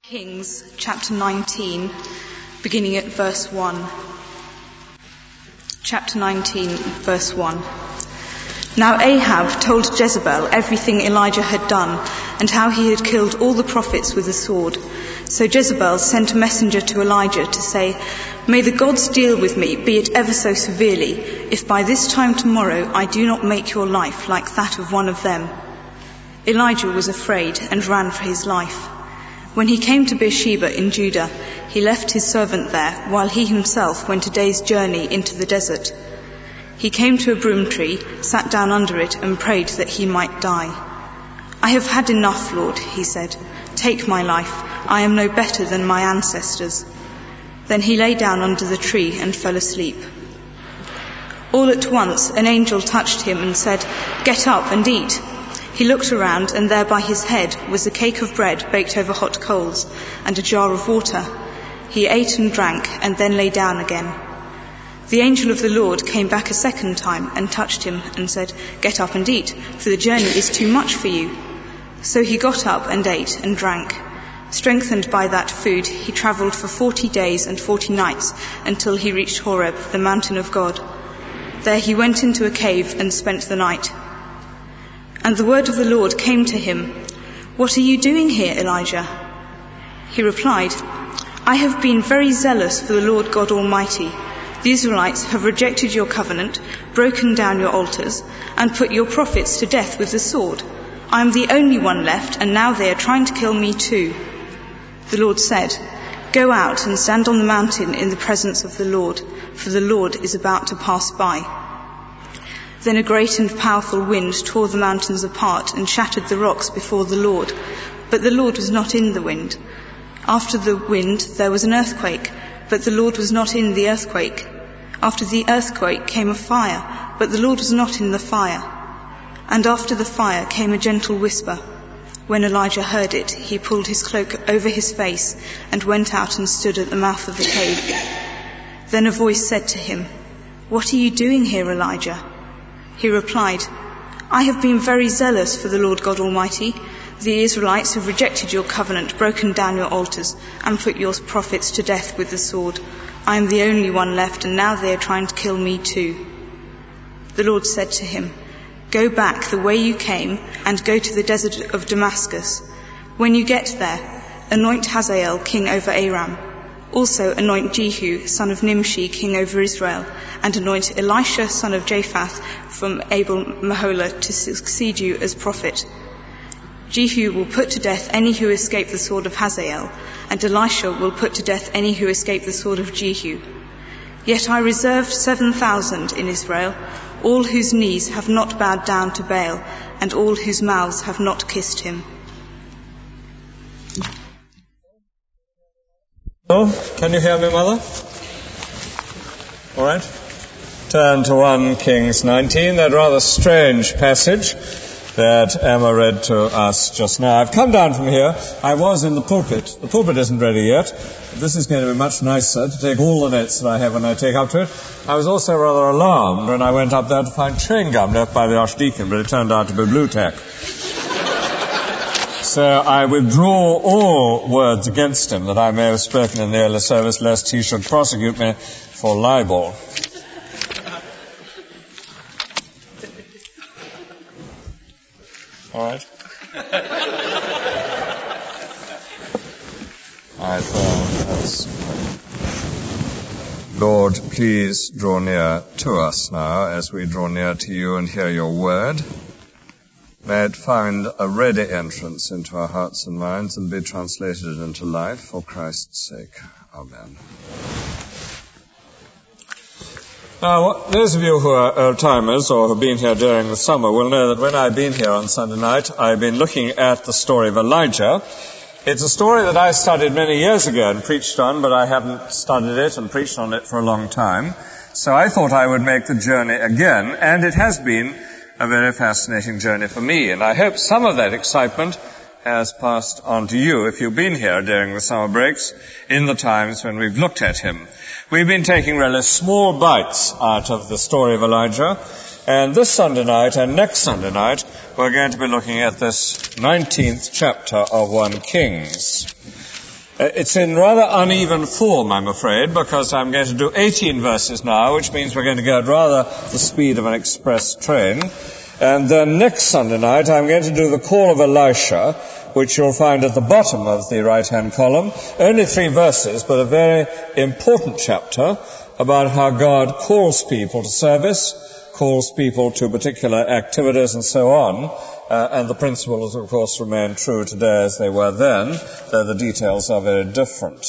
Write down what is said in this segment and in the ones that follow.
Kings chapter 19, beginning at verse 1. Chapter 19, verse 1. Now Ahab told Jezebel everything Elijah had done and how he had killed all the prophets with the sword. So Jezebel sent a messenger to Elijah to say, "May the gods deal with me, be it ever so severely, if by this time tomorrow I do not make your life like that of one of them." Elijah was afraid and ran for his life. When he came to Beersheba in Judah, he left his servant there, while he himself went a day's journey into the desert. He came to a broom tree, sat down under it, and prayed that he might die. "I have had enough, Lord," he said. "Take my life. I am no better than my ancestors." Then he lay down under the tree and fell asleep. All at once an angel touched him and said, "Get up and eat." He looked around, and there by his head was a cake of bread baked over hot coals and a jar of water. He ate and drank, and then lay down again. The angel of the Lord came back a second time and touched him and said, "Get up and eat, for the journey is too much for you." So he got up and ate and drank. Strengthened by that food, he travelled for 40 days and 40 nights until he reached Horeb, the mountain of God. There he went into a cave and spent the night. And the word of the Lord came to him, "What are you doing here, Elijah?" He replied, "I have been very zealous for the Lord God Almighty. The Israelites have rejected your covenant, broken down your altars, and put your prophets to death with the sword. I am the only one left, and now they are trying to kill me too." The Lord said, "Go out and stand on the mountain in the presence of the Lord, for the Lord is about to pass by." Then a great and powerful wind tore the mountains apart and shattered the rocks before the Lord, but the Lord was not in the wind. After the wind there was an earthquake, but the Lord was not in the earthquake. After the earthquake came a fire, but the Lord was not in the fire. And after the fire came a gentle whisper. When Elijah heard it, he pulled his cloak over his face and went out and stood at the mouth of the cave. Then a voice said to him, "What are you doing here, Elijah?" He replied, "I have been very zealous for the Lord God Almighty. The Israelites have rejected your covenant, broken down your altars, and put your prophets to death with the sword. I am the only one left, and now they are trying to kill me too." The Lord said to him, "Go back the way you came and go to the desert of Damascus. When you get there, anoint Hazael king over Aram. Also anoint Jehu, son of Nimshi, king over Israel, and anoint Elisha, son of Japhath, from Abel-Meholah, to succeed you as prophet. Jehu will put to death any who escape the sword of Hazael, and Elisha will put to death any who escape the sword of Jehu. Yet I reserved 7,000 in Israel, all whose knees have not bowed down to Baal, and all whose mouths have not kissed him." Oh, can you hear me, Mother? All right. Turn to 1 Kings 19, that rather strange passage that Emma read to us just now. I've come down from here. I was in the pulpit. The pulpit isn't ready yet. This is going to be much nicer to take all the notes that I have when I take up to it. I was also rather alarmed when I went up there to find chewing gum left by the Archdeacon, but it turned out to be blue tack. So I withdraw all words against him that I may have spoken in the early service, lest he should prosecute me for libel. All right. Lord, please draw near to us now as we draw near to you and hear your word. May it find a ready entrance into our hearts and minds and be translated into life for Christ's sake. Amen. Now, those of you who are old-timers or have been here during the summer will know that when I've been here on Sunday night, I've been looking at the story of Elijah. It's a story that I studied many years ago and preached on, but I haven't studied it and preached on it for a long time. So I thought I would make the journey again, and it has been a very fascinating journey for me, and I hope some of that excitement has passed on to you if you've been here during the summer breaks in the times when we've looked at him. We've been taking really small bites out of the story of Elijah, and this Sunday night and next Sunday night we're going to be looking at this 19th chapter of 1 Kings. It's in rather uneven form, I'm afraid, because I'm going to do 18 verses now, which means we're going to go at rather the speed of an express train. And then next Sunday night, I'm going to do the call of Elisha, which you'll find at the bottom of the right-hand column. Only 3 verses, but a very important chapter about how God calls people to service, calls people to particular activities and so on. And the principles, of course, remain true today as they were then, though the details are very different.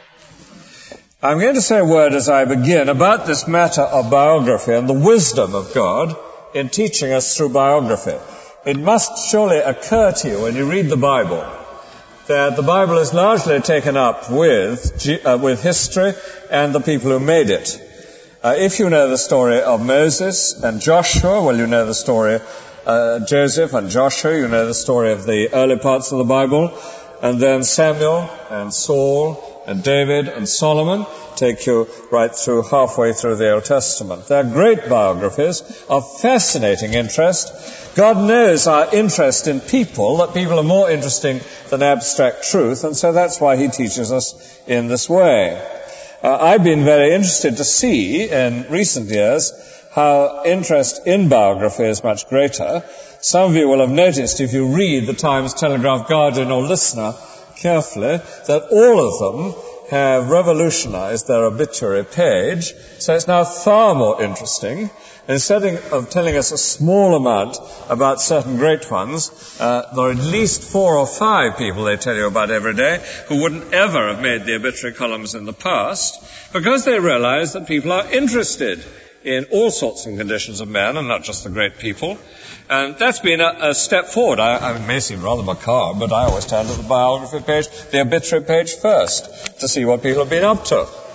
I'm going to say a word as I begin about this matter of biography and the wisdom of God in teaching us through biography. It must surely occur to you when you read the Bible that the Bible is largely taken up with history and the people who made it. If you know the story of Moses and Joshua, well, you know the story Joseph and Joshua, you know the story of the early parts of the Bible, and then Samuel and Saul and David and Solomon take you right through, halfway through the Old Testament. They're great biographies of fascinating interest. God knows our interest in people, that people are more interesting than abstract truth, and so that's why He teaches us in this way. I've been very interested to see in recent years how interest in biography is much greater. Some of you will have noticed, if you read the Times, Telegraph, Guardian or Listener carefully, that all of them have revolutionized their obituary page, so it's now far more interesting. Instead of telling us a small amount about certain great ones, there are at least 4 or 5 people they tell you about every day who wouldn't ever have made the obituary columns in the past, because they realize that people are interested in all sorts and conditions of men, and not just the great people. And that's been a step forward. It may seem rather macabre, but I always turn to the biography page, the obituary page first, to see what people have been up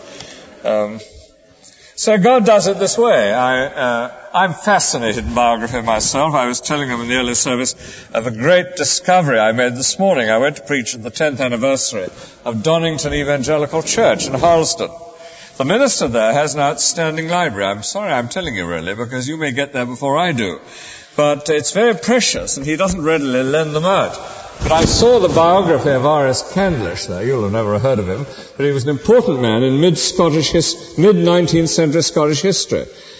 to. So God does it this way. I'm fascinated in biography myself. I was telling them in the early service of a great discovery I made this morning. I went to preach at the 10th anniversary of Donington Evangelical Church in Harlesden. The minister there has an outstanding library. I'm sorry I'm telling you really, because you may get there before I do. But it's very precious, and he doesn't readily lend them out. But I saw the biography of R.S. Candlish there. You'll have never heard of him. But he was an important man in mid-19th century Scottish history.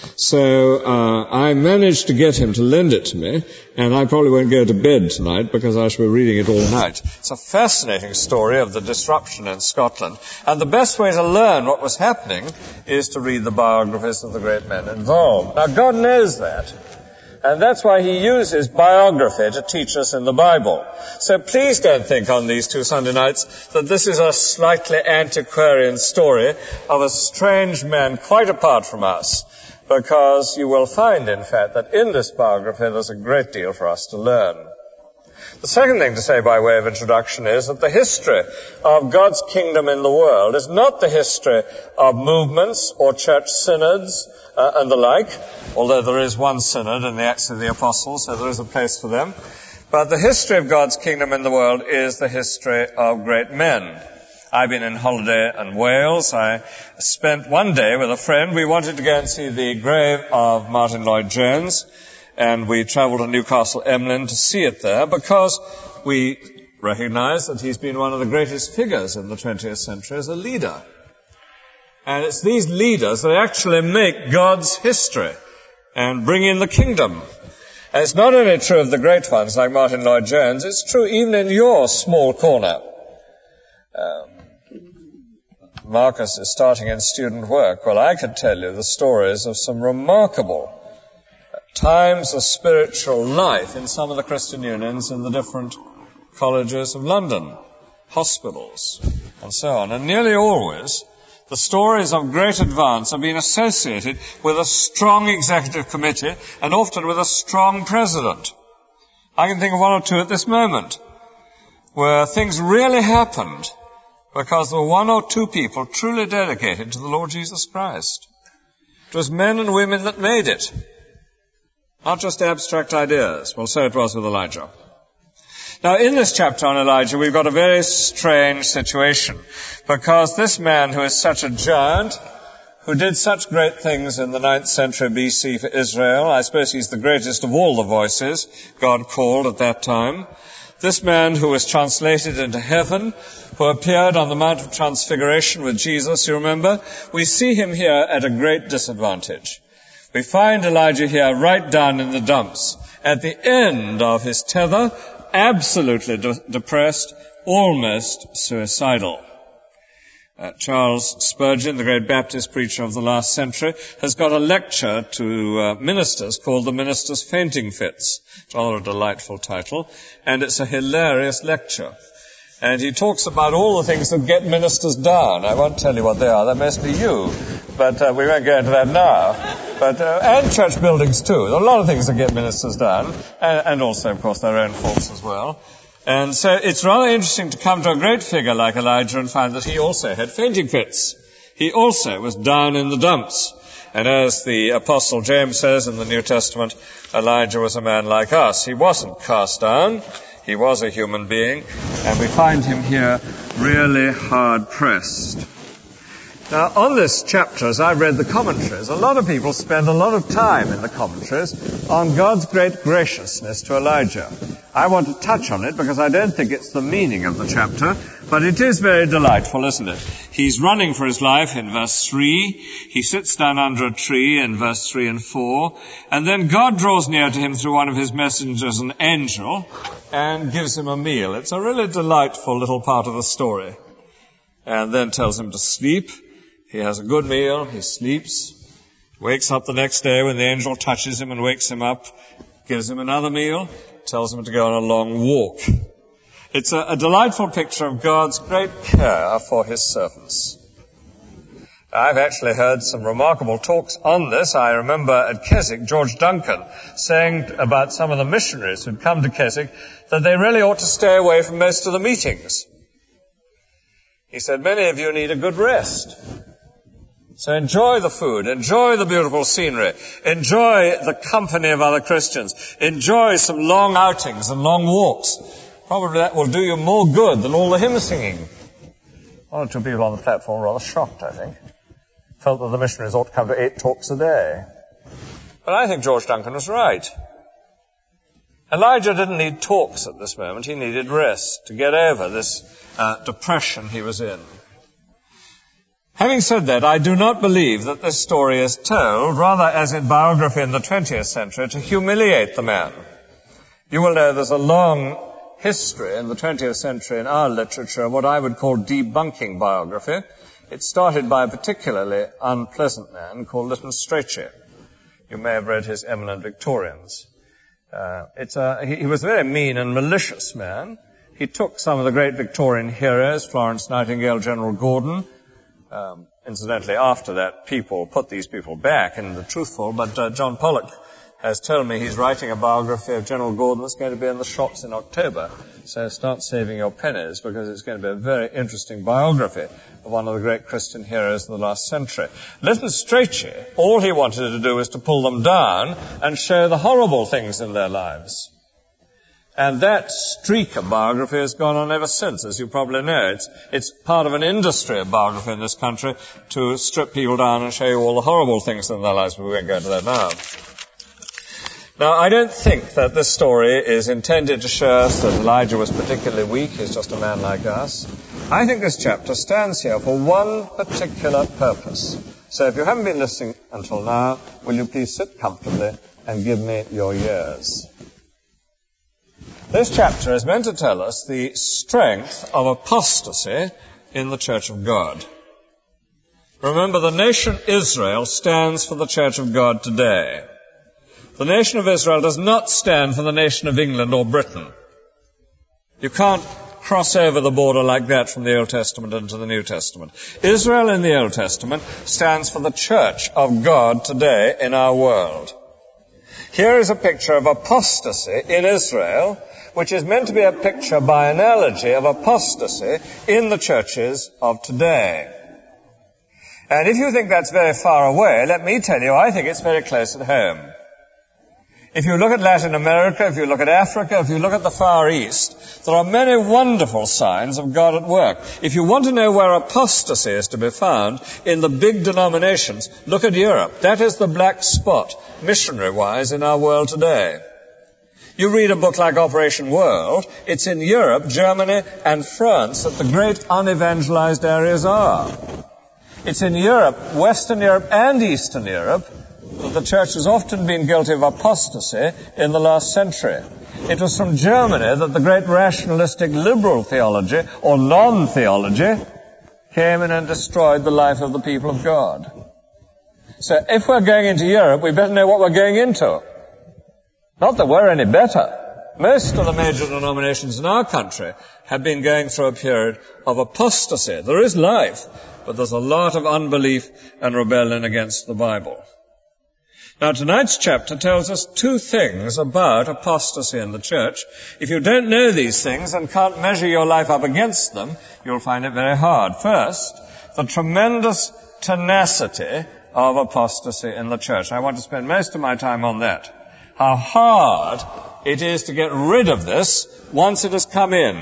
So I managed to get him to lend it to me, and I probably won't go to bed tonight because I shall be reading it all night. It's a fascinating story of the disruption in Scotland. And the best way to learn what was happening is to read the biographies of the great men involved. Now, God knows that. And that's why He uses biography to teach us in the Bible. So please don't think on these 2 Sunday nights that this is a slightly antiquarian story of a strange man quite apart from us, because you will find, in fact, that in this biography there's a great deal for us to learn. The second thing to say by way of introduction is that the history of God's kingdom in the world is not the history of movements or church synods and the like, although there is one synod in the Acts of the Apostles, so there is a place for them. But the history of God's kingdom in the world is the history of great men. I've been in holiday in Wales. I spent one day with a friend. We wanted to go and see the grave of Martin Lloyd-Jones, and we travelled to Newcastle Emlyn to see it there because we recognize that he's been one of the greatest figures in the 20th century as a leader. And it's these leaders that actually make God's history and bring in the kingdom. And it's not only true of the great ones like Martin Lloyd-Jones, it's true even in your small corner. Marcus is starting in student work. Well, I could tell you the stories of some remarkable times of spiritual life in some of the Christian unions in the different colleges of London, hospitals, and so on. And nearly always, the stories of great advance have been associated with a strong executive committee and often with a strong president. I can think of 1 or 2 at this moment where things really happened because there were 1 or 2 people truly dedicated to the Lord Jesus Christ. It was men and women that made it, not just abstract ideas. Well, so it was with Elijah. Now, in this chapter on Elijah, we've got a very strange situation, because this man who is such a giant, who did such great things in the 9th century BC for Israel. I suppose he's the greatest of all the voices God called at that time. This man who was translated into heaven, who appeared on the Mount of Transfiguration with Jesus, you remember? We see him here at a great disadvantage. We find Elijah here right down in the dumps, at the end of his tether, absolutely depressed, almost suicidal. Charles Spurgeon, the great Baptist preacher of the last century, has got a lecture to ministers called The Minister's Fainting Fits. It's rather a delightful title, and it's a hilarious lecture. And he talks about all the things that get ministers down. I won't tell you what they are. That must be you. But we won't go into that now. But and church buildings too. There are a lot of things that get ministers down, and also, of course, their own faults as well. And so it's rather interesting to come to a great figure like Elijah and find that he also had fainting fits. He also was down in the dumps. And as the Apostle James says in the New Testament, Elijah was a man like us. He wasn't cast down. He was a human being. And we find him here really hard-pressed. Now, on this chapter, as I've read the commentaries, a lot of people spend a lot of time in the commentaries on God's great graciousness to Elijah. I want to touch on it because I don't think it's the meaning of the chapter, but it is very delightful, isn't it? He's running for his life in verse 3. He sits down under a tree in verse 3 and 4. And then God draws near to him through one of his messengers, an angel, and gives him a meal. It's a really delightful little part of the story. And then tells him to sleep. He has a good meal, he sleeps, wakes up the next day when the angel touches him and wakes him up, gives him another meal, tells him to go on a long walk. It's a delightful picture of God's great care for his servants. I've actually heard some remarkable talks on this. I remember at Keswick, George Duncan saying about some of the missionaries who'd come to Keswick that they really ought to stay away from most of the meetings. He said, many of you need a good rest. So enjoy the food, enjoy the beautiful scenery, enjoy the company of other Christians, enjoy some long outings and long walks. Probably that will do you more good than all the hymn singing. One or two people on the platform were rather shocked, I think. Felt that the missionaries ought to come to 8 talks a day. But I think George Duncan was right. Elijah didn't need talks at this moment. He needed rest to get over this depression he was in. Having said that, I do not believe that this story is told, rather as in biography in the 20th century, to humiliate the man. You will know there's a long history in the 20th century in our literature of what I would call debunking biography. It started by a particularly unpleasant man called Lytton Strachey. You may have read his Eminent Victorians. He was a very mean and malicious man. He took some of the great Victorian heroes, Florence Nightingale, General Gordon. Incidentally, after that, people put these people back in the Truthful, but John Pollock has told me he's writing a biography of General Gordon that's going to be in the shops in October. So start saving your pennies, because it's going to be a very interesting biography of one of the great Christian heroes of the last century. Lytton Strachey, all he wanted to do was to pull them down and show the horrible things in their lives. And that streak of biography has gone on ever since, as you probably know. It's part of an industry of biography in this country to strip people down and show you all the horrible things in their lives, but we won't go into that now. Now, I don't think that this story is intended to show us that Elijah was particularly weak. He's just a man like us. I think this chapter stands here for one particular purpose. So if you haven't been listening until now, will you please sit comfortably and give me your ears? This chapter is meant to tell us the strength of apostasy in the Church of God. Remember, the nation Israel stands for the Church of God today. The nation of Israel does not stand for the nation of England or Britain. You can't cross over the border like that from the Old Testament into the New Testament. Israel in the Old Testament stands for the Church of God today in our world. Here is a picture of apostasy in Israel, which is meant to be a picture by analogy of apostasy in the churches of today. And if you think that's very far away, let me tell you, I think it's very close at home. If you look at Latin America, if you look at Africa, if you look at the Far East, there are many wonderful signs of God at work. If you want to know where apostasy is to be found in the big denominations, look at Europe. That is the black spot, missionary-wise, in our world today. You read a book like Operation World, it's in Europe, Germany, and France that the great unevangelized areas are. It's in Europe, Western Europe and Eastern Europe, that the church has often been guilty of apostasy in the last century. It was from Germany that the great rationalistic liberal theology, or non-theology, came in and destroyed the life of the people of God. So if we're going into Europe, we better know what we're going into. Not that we're any better. Most of the major denominations in our country have been going through a period of apostasy. There is life, but there's a lot of unbelief and rebellion against the Bible. Now, tonight's chapter tells us two things about apostasy in the church. If you don't know these things and can't measure your life up against them, you'll find it very hard. First, the tremendous tenacity of apostasy in the church. I want to spend most of my time on that. How hard it is to get rid of this once it has come in.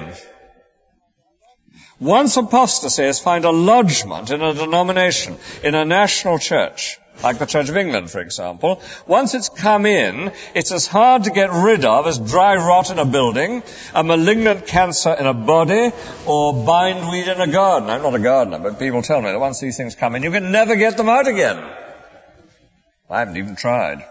Once apostasy has found a lodgment in a denomination, in a national church, like the Church of England, for example, once it's come in, it's as hard to get rid of as dry rot in a building, a malignant cancer in a body, or bindweed in a garden. I'm not a gardener, but people tell me that once these things come in, you can never get them out again. I haven't even tried.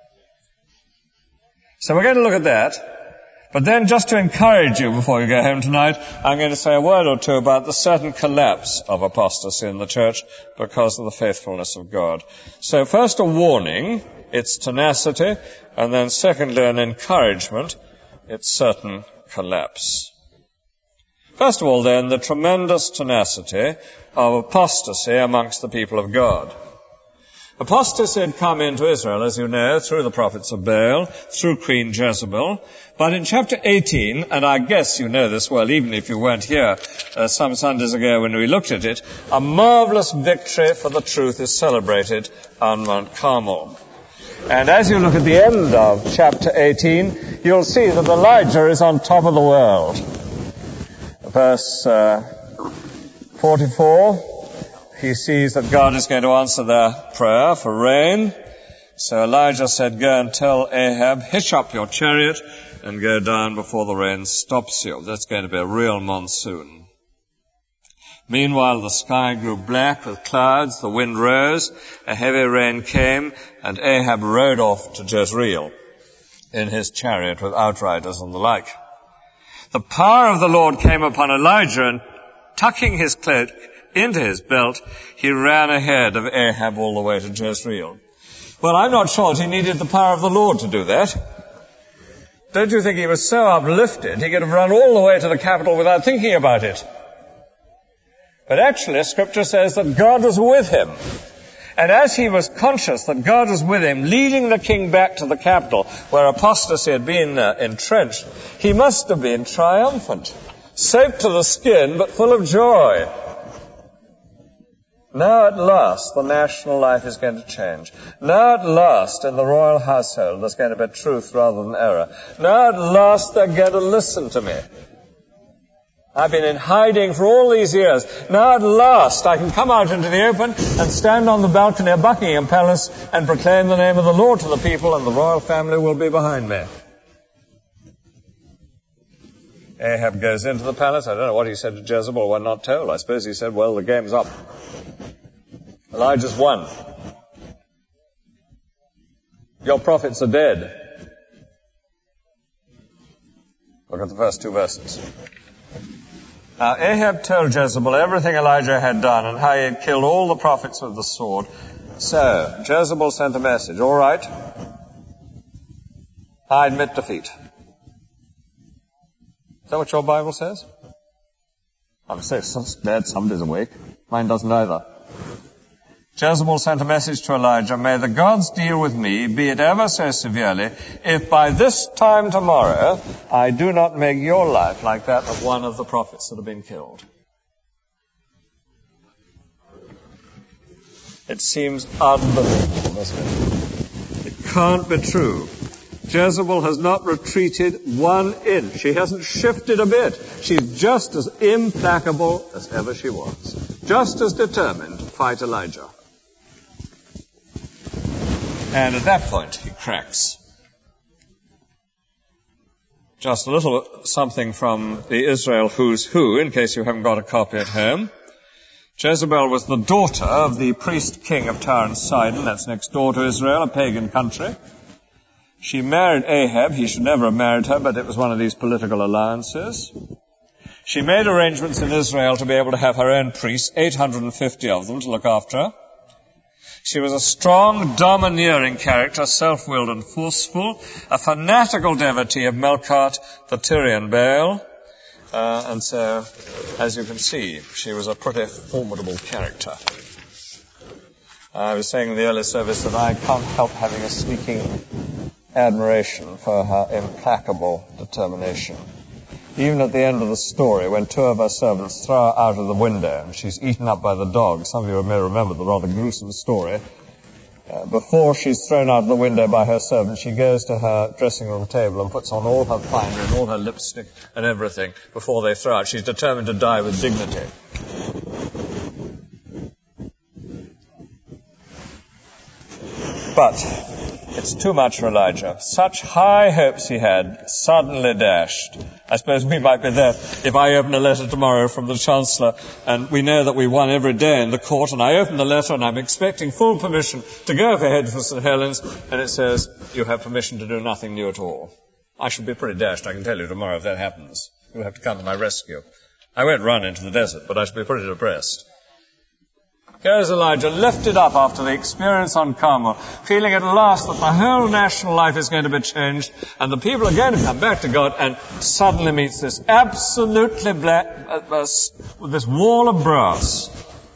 So we're going to look at that. But then, just to encourage you before you go home tonight, I'm going to say a word or two about the certain collapse of apostasy in the church because of the faithfulness of God. So first a warning, its tenacity, and then secondly an encouragement, its certain collapse. First of all then, the tremendous tenacity of apostasy amongst the people of God. Apostasy had come into Israel, as you know, through the prophets of Baal, through Queen Jezebel. But in chapter 18, and I guess you know this well, even if you weren't here some Sundays ago when we looked at it, a marvelous victory for the truth is celebrated on Mount Carmel. And as you look at the end of chapter 18, you'll see that Elijah is on top of the world. Verse 44. He sees that God is going to answer their prayer for rain. So Elijah said, go and tell Ahab, hitch up your chariot and go down before the rain stops you. That's going to be a real monsoon. Meanwhile, the sky grew black with clouds, the wind rose, a heavy rain came, and Ahab rode off to Jezreel in his chariot with outriders and the like. The power of the Lord came upon Elijah, and tucking his cloak into his belt, he ran ahead of Ahab all the way to Jezreel. Well, I'm not sure that he needed the power of the Lord to do that. Don't you think he was so uplifted he could have run all the way to the capital without thinking about it? But actually, Scripture says that God was with him. And as he was conscious that God was with him, leading the king back to the capital where apostasy had been entrenched, he must have been triumphant, soaked to the skin, but full of joy. Now at last the national life is going to change. Now at last in the royal household there's going to be truth rather than error. Now at last they're going to listen to me. I've been in hiding for all these years. Now at last I can come out into the open and stand on the balcony of Buckingham Palace and proclaim the name of the Lord to the people, and the royal family will be behind me. Ahab goes into the palace. I don't know what he said to Jezebel. We're not told. I suppose he said, well, the game's up. Elijah's won. Your prophets are dead. Look at the first two verses. Now, Ahab told Jezebel everything Elijah had done and how he had killed all the prophets with the sword. So, Jezebel sent a message. All right, I admit defeat. Is that what your Bible says? I'm so glad somebody's awake. Mine doesn't either. Jezebel sent a message to Elijah, may the gods deal with me, be it ever so severely, if by this time tomorrow I do not make your life like that of one of the prophets that have been killed. It seems unbelievable, doesn't it? It can't be true Jezebel has not retreated 1 inch. She hasn't shifted a bit. She's just as implacable as ever she was. Just as determined to fight Elijah. And at that point, he cracks. Just a little something from the Israel Who's Who, in case you haven't got a copy at home. Jezebel was the daughter of the priest king of Tyre and Sidon. That's next door to Israel, a pagan country. She married Ahab. He should never have married her, but it was one of these political alliances. She made arrangements in Israel to be able to have her own priests, 850 of them, to look after her. She was a strong, domineering character, self-willed and forceful, a fanatical devotee of Melkart, the Tyrian Baal. And so, as you can see, she was a pretty formidable character. I was saying in the early service that I can't help having a sneaking admiration for her implacable determination. Even at the end of the story, when 2 of her servants throw her out of the window and she's eaten up by the dogs, some of you may remember the rather gruesome story, before she's thrown out of the window by her servants, she goes to her dressing room table and puts on all her finery and all her lipstick and everything before they throw out. She's determined to die with dignity. But it's too much for Elijah. Such high hopes he had, suddenly dashed. I suppose we might be there if I open a letter tomorrow from the Chancellor, and we know that we won every day in the court, and I open the letter and I'm expecting full permission to go ahead for St. Helens, and it says, you have permission to do nothing new at all. I shall be pretty dashed, I can tell you tomorrow if that happens. You'll have to come to my rescue. I won't run into the desert, but I shall be pretty depressed. Goes Elijah, lifted up after the experience on Carmel, feeling at last that the whole national life is going to be changed and the people are going to come back to God, and suddenly meets this absolutely with this wall of brass.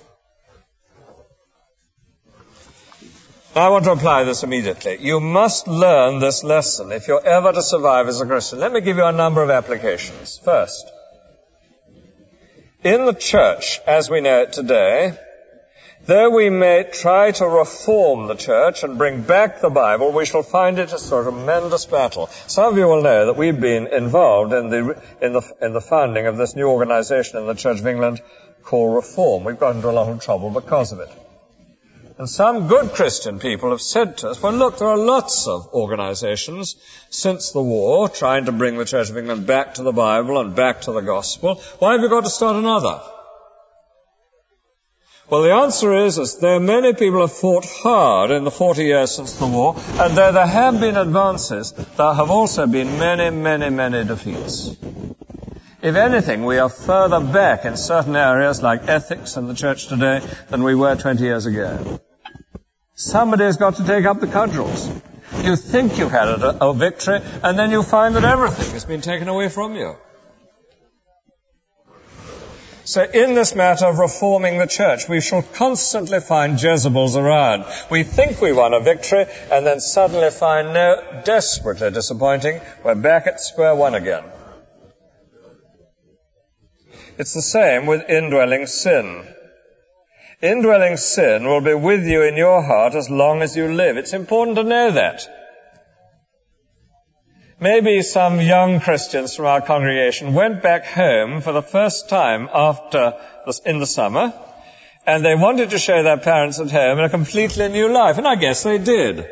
Now I want to apply this immediately. You must learn this lesson if you're ever to survive as a Christian. Let me give you a number of applications. First, in the church as we know it today, though we may try to reform the church and bring back the Bible, we shall find it a sort of tremendous battle. Some of you will know that we've been involved in the founding of this new organization in the Church of England called Reform. We've got into a lot of trouble because of it. And some good Christian people have said to us, well, look, there are lots of organizations since the war trying to bring the Church of England back to the Bible and back to the gospel. Why have you got to start another? Well, the answer is there are many people who have fought hard in the 40 years since the war, and though there have been advances, there have also been many, many, many defeats. If anything, we are further back in certain areas like ethics in the church today than we were 20 years ago. Somebody has got to take up the cudgels. You think you've had a victory, and then you find that everything has been taken away from you. So in this matter of reforming the church, we shall constantly find Jezebels around. We think we won a victory and then suddenly find, no, desperately disappointing, we're back at square one again. It's the same with indwelling sin. Indwelling sin will be with you in your heart as long as you live. It's important to know that. Maybe some young Christians from our congregation went back home for the first time in the summer, and they wanted to show their parents at home a completely new life, and I guess they did.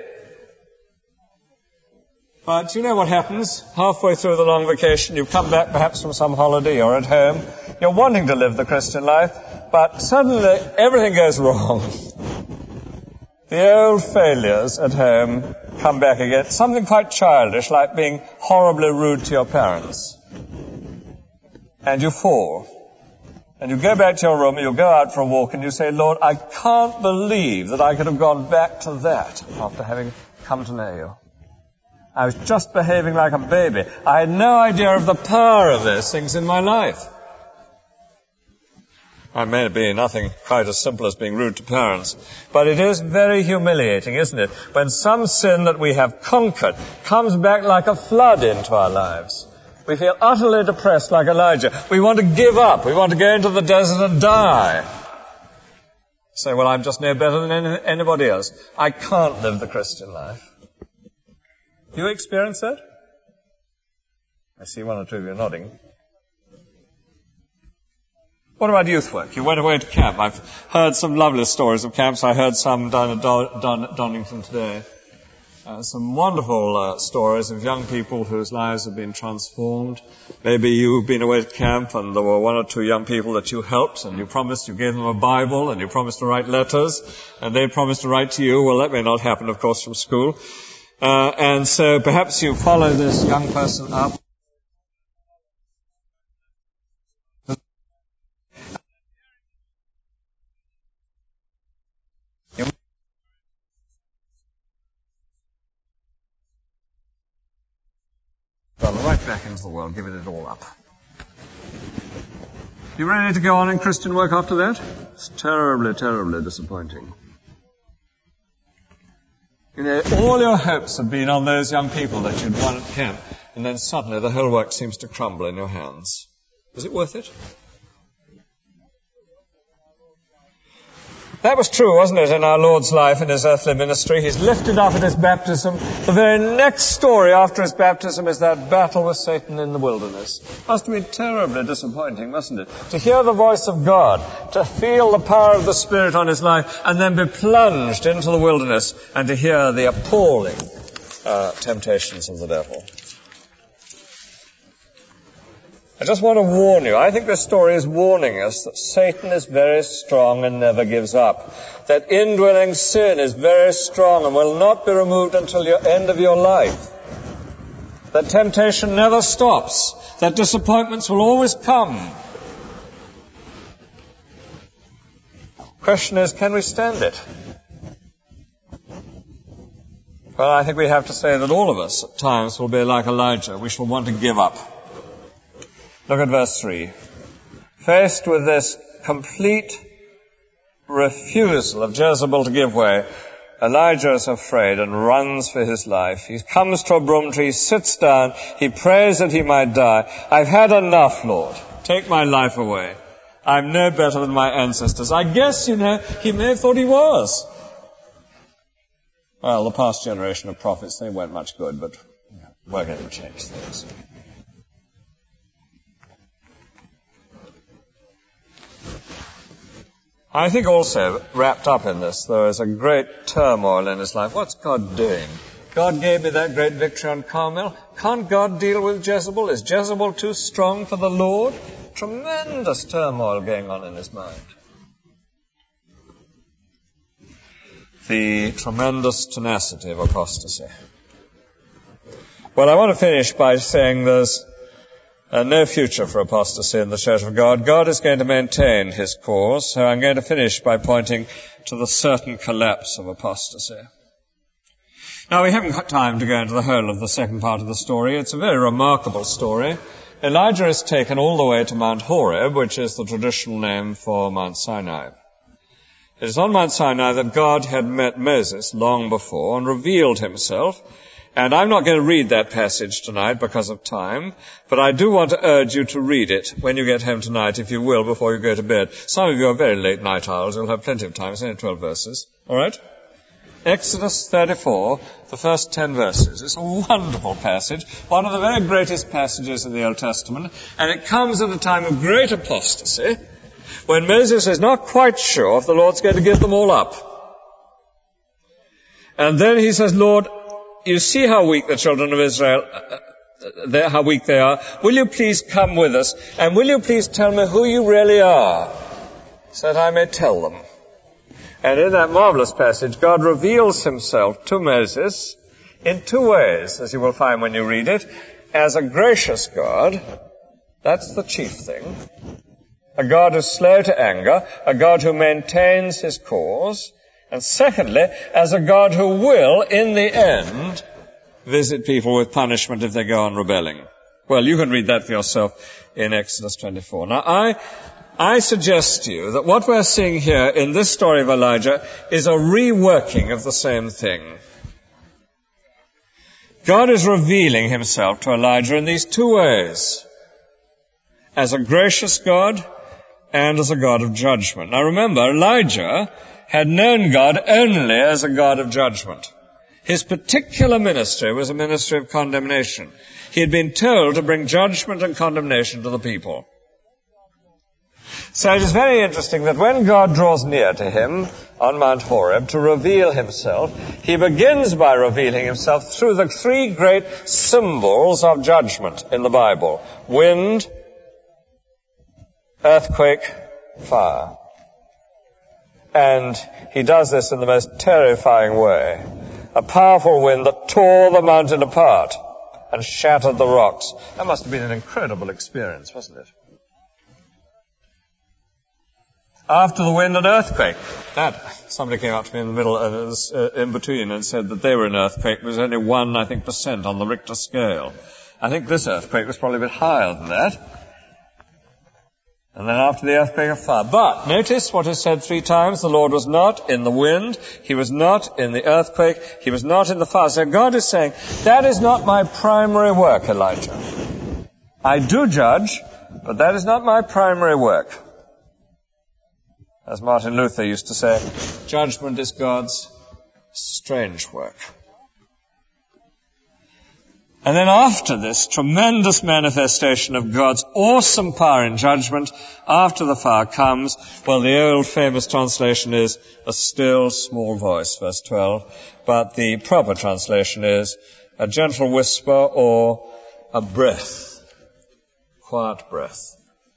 But you know what happens? Halfway through the long vacation, you come back perhaps from some holiday, you're at home, you're wanting to live the Christian life, but suddenly everything goes wrong. The old failures at home come back again. Something quite childish, like being horribly rude to your parents. And you fall. And you go back to your room, and you go out for a walk, and you say, Lord, I can't believe that I could have gone back to that after having come to know you. I was just behaving like a baby. I had no idea of the power of those things in my life. I may be nothing quite as simple as being rude to parents, but it is very humiliating, isn't it, when some sin that we have conquered comes back like a flood into our lives. We feel utterly depressed like Elijah. We want to give up. We want to go into the desert and die. Say, well, I'm just no better than anybody else. I can't live the Christian life. Do you experience that? I see one or two of you nodding. What about youth work? You went away to camp. I've heard some lovely stories of camps. I heard some down at Donington today. Some wonderful stories of young people whose lives have been transformed. Maybe you've been away to camp and there were one or two young people that you helped and you promised you gave them a Bible and you promised to write letters and they promised to write to you. Well, that may not happen, of course, from school. And so perhaps you follow this young person up. Right back into the world, giving it all up. You ready to go on in Christian work after that? It's terribly, terribly disappointing. You know, all your hopes have been on those young people that you'd won at camp, and then suddenly the whole work seems to crumble in your hands. Was it worth it? That was true, wasn't it, in our Lord's life, in his earthly ministry? He's lifted up at his baptism. The very next story after his baptism is that battle with Satan in the wilderness. Must have been terribly disappointing, mustn't it? To hear the voice of God, to feel the power of the Spirit on his life, and then be plunged into the wilderness, and to hear the appalling temptations of the devil. I just want to warn you, I think this story is warning us that Satan is very strong and never gives up. That indwelling sin is very strong and will not be removed until the end of your life. That temptation never stops. That disappointments will always come. Question is, can we stand it? Well, I think we have to say that all of us at times will be like Elijah. We shall want to give up. Look at verse 3. Faced with this complete refusal of Jezebel to give way, Elijah is afraid and runs for his life. He comes to a broom tree, sits down, he prays that he might die. I've had enough, Lord. Take my life away. I'm no better than my ancestors. I guess, he may have thought he was. Well, the past generation of prophets, they weren't much good, but we're going to change things. I think also, wrapped up in this, there is a great turmoil in his life. What's God doing? God gave me that great victory on Carmel. Can't God deal with Jezebel? Is Jezebel too strong for the Lord? Tremendous turmoil going on in his mind. The tremendous tenacity of apostasy. Well, I want to finish by saying there's no future for apostasy in the Church of God. God is going to maintain his cause, so I'm going to finish by pointing to the certain collapse of apostasy. Now, we haven't got time to go into the whole of the second part of the story. It's a very remarkable story. Elijah is taken all the way to Mount Horeb, which is the traditional name for Mount Sinai. It is on Mount Sinai that God had met Moses long before and revealed himself. And I'm not going to read that passage tonight because of time, but I do want to urge you to read it when you get home tonight, if you will, before you go to bed. Some of you are very late night owls. You'll have plenty of time. It's only 12 verses. All right? Exodus 34, the first 10 verses. It's a wonderful passage, one of the very greatest passages in the Old Testament, and it comes at a time of great apostasy, when Moses is not quite sure if the Lord's going to give them all up. And then he says, Lord, you see how weak the children of Israel, how weak they are. Will you please come with us? And will you please tell me who you really are, so that I may tell them? And in that marvelous passage, God reveals himself to Moses in two ways, as you will find when you read it. As a gracious God, that's the chief thing. A God who's slow to anger, a God who maintains his cause. And secondly, as a God who will, in the end, visit people with punishment if they go on rebelling. Well, you can read that for yourself in Exodus 24. Now, I suggest to you that what we're seeing here in this story of Elijah is a reworking of the same thing. God is revealing himself to Elijah in these two ways. As a gracious God and as a God of judgment. Now remember, Elijah had known God only as a God of judgment. His particular ministry was a ministry of condemnation. He had been told to bring judgment and condemnation to the people. So it is very interesting that when God draws near to him on Mount Horeb to reveal himself, he begins by revealing himself through the three great symbols of judgment in the Bible: wind, earthquake, fire. And he does this in the most terrifying way. A powerful wind that tore the mountain apart and shattered the rocks. That must have been an incredible experience, wasn't it? After the wind, an earthquake. Somebody came up to me in the middle, in between, and said that they were an earthquake. It was only 1% on the Richter scale. I think this earthquake was probably a bit higher than that. And then after the earthquake, a fire. But notice what is said 3 times. The Lord was not in the wind. He was not in the earthquake. He was not in the fire. So God is saying, that is not my primary work, Elijah. I do judge, but that is not my primary work. As Martin Luther used to say, judgment is God's strange work. And then after this tremendous manifestation of God's awesome power in judgment, after the fire comes, well, the old famous translation is a still small voice, verse 12, but the proper translation is a gentle whisper or a breath, quiet breath.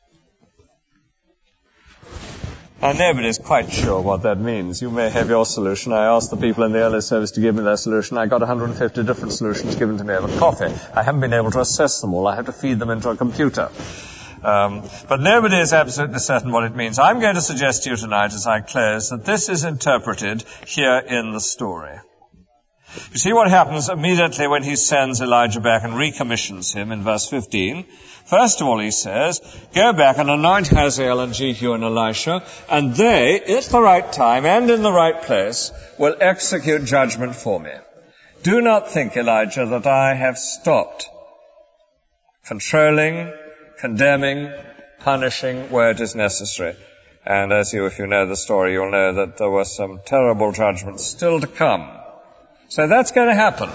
And nobody is quite sure what that means. You may have your solution. I asked the people in the early service to give me their solution. I got 150 different solutions given to me over coffee. I haven't been able to assess them all. I have to feed them into a computer. But nobody is absolutely certain what it means. I'm going to suggest to you tonight as I close that this is interpreted here in the story. You see what happens immediately when he sends Elijah back and recommissions him in verse 15. First of all, he says, go back and anoint Hazael and Jehu and Elisha, and they, at the right time and in the right place, will execute judgment for me. Do not think, Elijah, that I have stopped controlling, condemning, punishing where it is necessary. And if you know the story, you'll know that there were some terrible judgments still to come. So that's going to happen.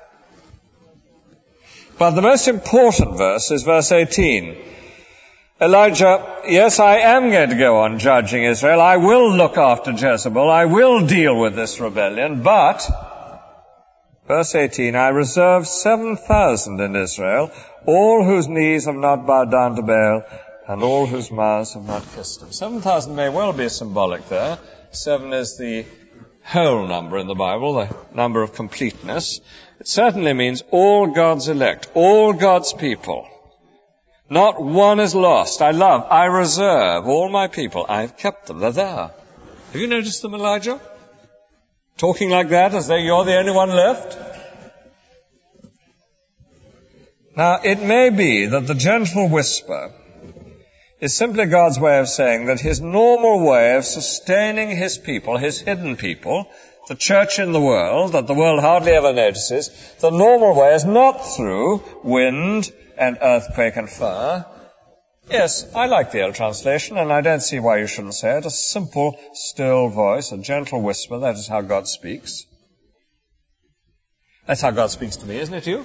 But the most important verse is verse 18. Elijah, yes, I am going to go on judging Israel. I will look after Jezebel. I will deal with this rebellion. But, verse 18, I reserve 7,000 in Israel, all whose knees have not bowed down to Baal, and all whose mouths have not kissed him. 7,000 may well be symbolic there. 7 is the whole number in the Bible, the number of completeness. It certainly means all God's elect, all God's people. Not one is lost. I reserve all my people. I've kept them. They're there. Have you noticed them, Elijah? Talking like that as though you're the only one left? Now, it may be that the gentle whisper is simply God's way of saying that his normal way of sustaining his people, his hidden people, the church in the world, that the world hardly ever notices, the normal way is not through wind and earthquake and fire. Yes, I like the old translation, and I don't see why you shouldn't say it. A simple, still voice, a gentle whisper, that is how God speaks. That's how God speaks to me, isn't it, you?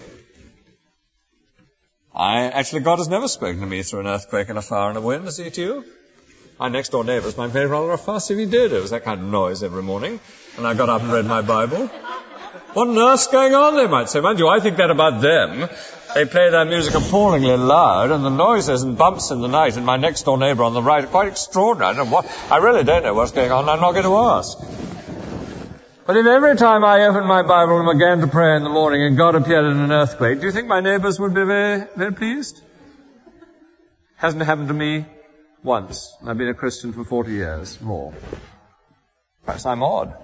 God has never spoken to me through an earthquake and a fire and a wind, has he to you? My next door neighbours might make rather a fuss if he did. It was that kind of noise every morning. And I got up and read my Bible. What on earth's going on, they might say. Mind you, I think that about them. They play their music appallingly loud, and the noises and bumps in the night, and my next door neighbour on the right are quite extraordinary. I really don't know what's going on. I'm not going to ask. But if every time I opened my Bible and began to pray in the morning and God appeared in an earthquake, do you think my neighbours would be very, very pleased? Hasn't happened to me once. I've been a Christian for 40 years, more. Perhaps I'm odd.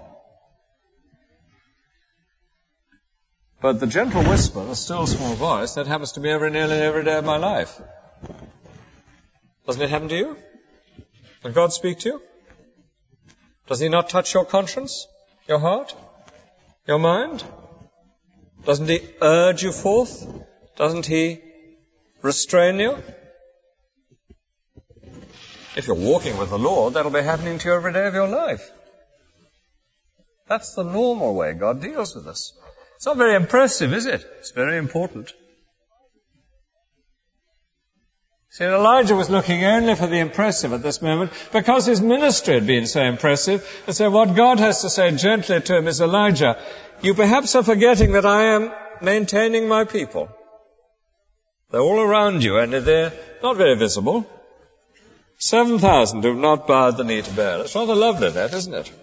But the gentle whisper, the still small voice, that happens to me nearly every day of my life. Doesn't it happen to you? Does God speak to you? Does he not touch your conscience? Your heart? Your mind? Doesn't he urge you forth? Doesn't he restrain you? If you're walking with the Lord, that'll be happening to you every day of your life. That's the normal way God deals with us. It's not very impressive, is it? It's very important. See, Elijah was looking only for the impressive at this moment because his ministry had been so impressive. And so what God has to say gently to him is, Elijah, you perhaps are forgetting that I am maintaining my people. They're all around you and they're not very visible. 7,000 who have not bowed the knee to Baal. It's rather lovely, that, isn't it?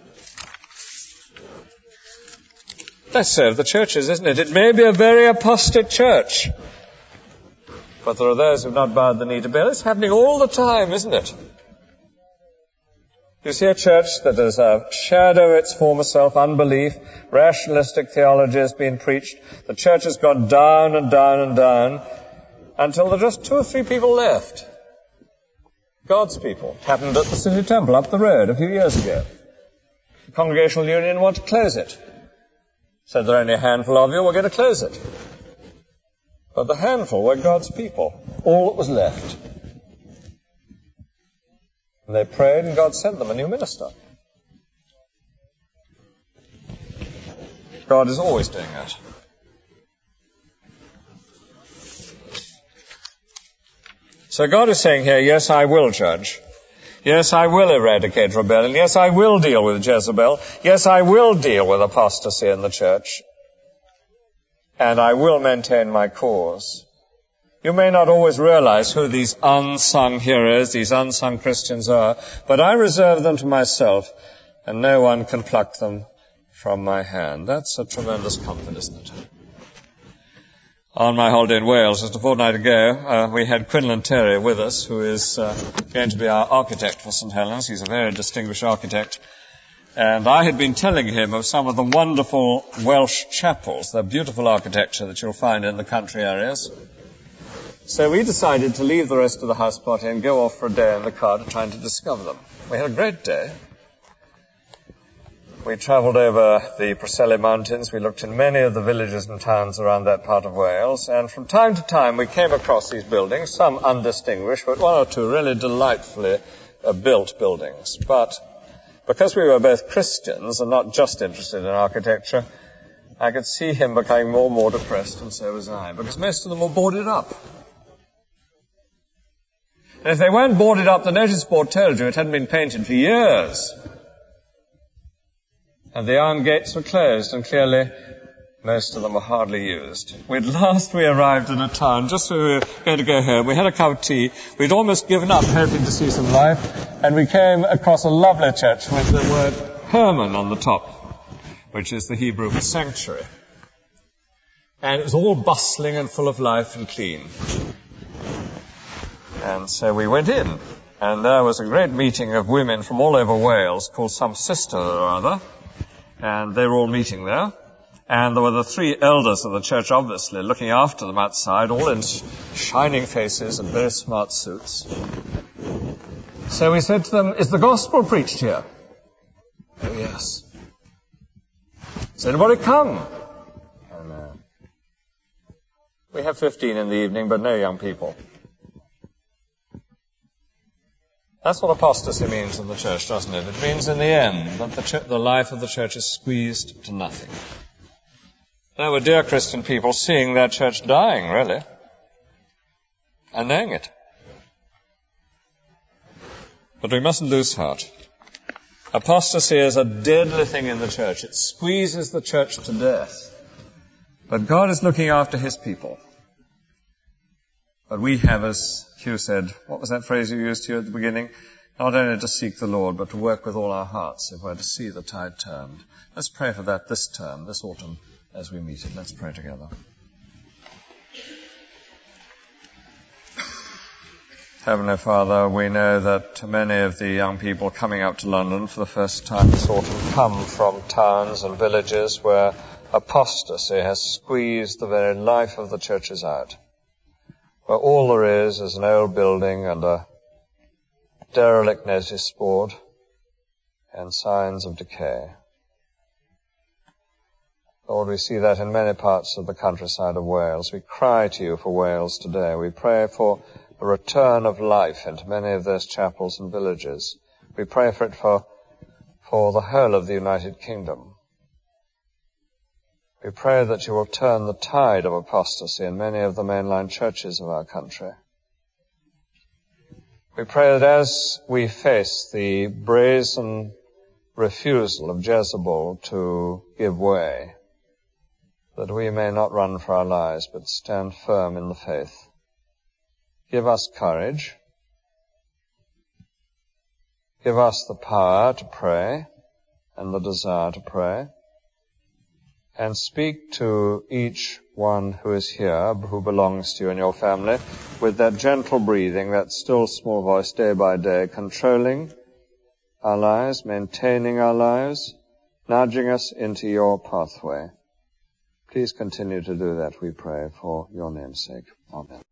That's so of the churches, isn't it? It may be a very apostate church, but there are those who have not bowed the knee to Baal. It's happening all the time, isn't it? You see a church that is a shadow of its former self, unbelief, rationalistic theology has been preached. The church has gone down and down and down until there are just 2 or 3 people left. God's people. It happened at the City Temple up the road a few years ago. The Congregational Union wanted to close it. Said there are only a handful of you, we're going to close it. But the handful were God's people, all that was left. And they prayed and God sent them a new minister. God is always doing that. So God is saying here, yes, I will judge. Yes, I will eradicate rebellion. Yes, I will deal with Jezebel. Yes, I will deal with apostasy in the church. And I will maintain my cause. You may not always realize who these unsung heroes, these unsung Christians are, but I reserve them to myself, and no one can pluck them from my hand. That's a tremendous comfort, isn't it? On my holiday in Wales just a fortnight ago, we had Quinlan Terry with us, who is going to be our architect for St. Helens. He's a very distinguished architect. And I had been telling him of some of the wonderful Welsh chapels, the beautiful architecture that you'll find in the country areas. So we decided to leave the rest of the house party and go off for a day in the car trying to discover them. We had a great day. We travelled over the Preseli Mountains. We looked in many of the villages and towns around that part of Wales. And from time to time we came across these buildings, some undistinguished, but 1 or 2 really delightfully built buildings. But because we were both Christians and not just interested in architecture, I could see him becoming more and more depressed, and so was I, because most of them were boarded up. And if they weren't boarded up, the notice board told you it hadn't been painted for years. And the iron gates were closed, and clearly most of them were hardly used. At last we arrived in a town, just as we were going to go home. We had a cup of tea. We'd almost given up hoping to see some life, and we came across a lovely church with the word Hermon on the top, which is the Hebrew for sanctuary. And it was all bustling and full of life and clean. And so we went in, and there was a great meeting of women from all over Wales called some sister or other, and they were all meeting there. And there were the 3 elders of the church, obviously, looking after them outside, all in shining faces and very smart suits. So we said to them, is the gospel preached here? Oh, yes. Has anybody come? Oh, no. We have 15 in the evening, but no young people. That's what apostasy means in the church, doesn't it? It means in the end that the life of the church is squeezed to nothing. There were dear Christian people seeing their church dying, really, and knowing it. But we mustn't lose heart. Apostasy is a deadly thing in the church. It squeezes the church to death. But God is looking after his people. But we have, as Hugh said, what was that phrase you used here at the beginning? Not only to seek the Lord, but to work with all our hearts if we're to see the tide turned. Let's pray for that this term, this autumn, as we meet it. Let's pray together. Heavenly Father, we know that many of the young people coming up to London for the first time this autumn come from towns and villages where apostasy has squeezed the very life of the churches out, where all there is an old building and a derelict notice board and signs of decay. Lord, we see that in many parts of the countryside of Wales. We cry to you for Wales today. We pray for a return of life into many of those chapels and villages. We pray for it for the whole of the United Kingdom. We pray that you will turn the tide of apostasy in many of the mainline churches of our country. We pray that as we face the brazen refusal of Jezebel to give way, that we may not run for our lives, but stand firm in the faith. Give us courage. Give us the power to pray and the desire to pray. And speak to each one who is here, who belongs to you and your family, with that gentle breathing, that still small voice day by day, controlling our lives, maintaining our lives, nudging us into your pathway. Please continue to do that, we pray, for your name's sake. Amen.